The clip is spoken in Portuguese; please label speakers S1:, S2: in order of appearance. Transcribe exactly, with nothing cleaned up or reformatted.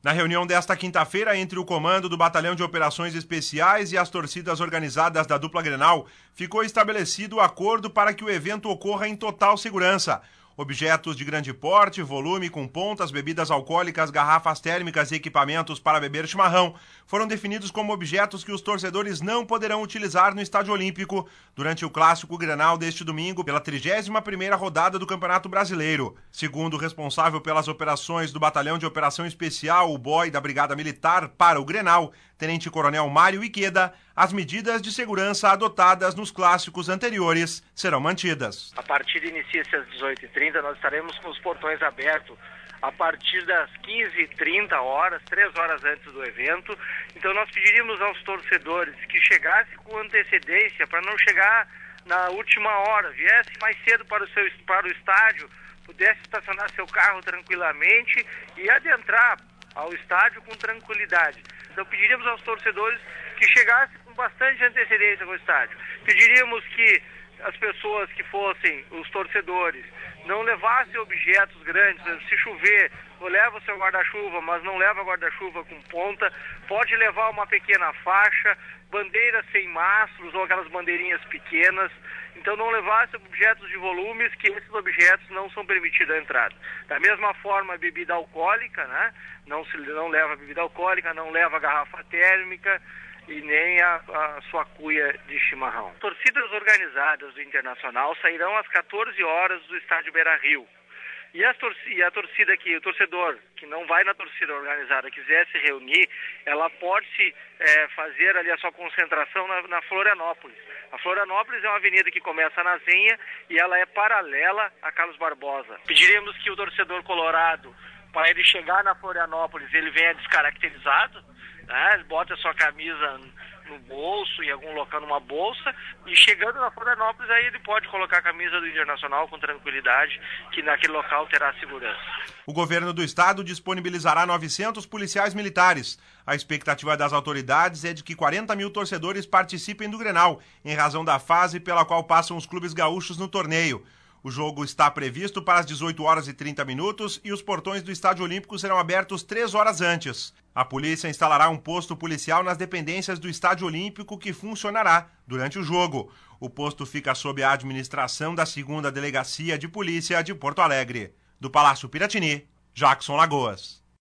S1: Na reunião desta quinta-feira, entre o comando do Batalhão de Operações Especiais e as torcidas organizadas da dupla Grenal, ficou estabelecido o acordo para que o evento ocorra em total segurança. Objetos de grande porte, volume, com pontas, bebidas alcoólicas, garrafas térmicas e equipamentos para beber chimarrão foram definidos como objetos que os torcedores não poderão utilizar no Estádio Olímpico durante o Clássico Grenal deste domingo pela trigésima primeira rodada do Campeonato Brasileiro. Segundo o responsável pelas operações do Batalhão de Operação Especial, o B O I da Brigada Militar para o Grenal, Tenente Coronel Mário Iqueda, as medidas de segurança adotadas nos clássicos anteriores serão mantidas.
S2: A partida inicia-se às dezoito e trinta, nós estaremos com os portões abertos a partir das quinze e trinta horas, três horas antes do evento. Então nós pediríamos aos torcedores que chegassem com antecedência para não chegar na última hora, viesse mais cedo para o, seu, para o estádio, pudesse estacionar seu carro tranquilamente e adentrar ao estádio com tranquilidade. Então pediríamos aos torcedores que chegassem com bastante antecedência ao estádio. Pediríamos que as pessoas que fossem os torcedores não levassem objetos grandes. Se chover, leva o seu guarda-chuva, mas não leva guarda-chuva com ponta. Pode levar uma pequena faixa, bandeiras sem mastros ou aquelas bandeirinhas pequenas. Então não levasse objetos de volumes, que esses objetos não são permitidos a entrada. Da mesma forma, bebida alcoólica, né? Não se não leva bebida alcoólica, não leva garrafa térmica e nem a, a sua cuia de chimarrão. Torcidas organizadas do Internacional sairão às quatorze horas do estádio Beira-Rio. E a, torcida, e a torcida que, o torcedor que não vai na torcida organizada, quiser se reunir, ela pode se é, fazer ali a sua concentração na, na Florianópolis. A Florianópolis é uma avenida que começa na Zenha e ela é paralela a Carlos Barbosa. Pediríamos que o torcedor colorado, para ele chegar na Florianópolis, ele venha descaracterizado, né? Ele bota a sua camisa no bolso, em algum local, numa bolsa, e chegando na Florianópolis, aí ele pode colocar a camisa do Internacional com tranquilidade, que naquele local terá segurança.
S1: O governo do estado disponibilizará novecentos policiais militares. A expectativa das autoridades é de que quarenta mil torcedores participem do Grenal, em razão da fase pela qual passam os clubes gaúchos no torneio. O jogo está previsto para as dezoito horas e trinta minutos e os portões do Estádio Olímpico serão abertos três horas antes. A polícia instalará um posto policial nas dependências do Estádio Olímpico que funcionará durante o jogo. O posto fica sob a administração da segunda Delegacia de Polícia de Porto Alegre. Do Palácio Piratini, Jackson Lagoas.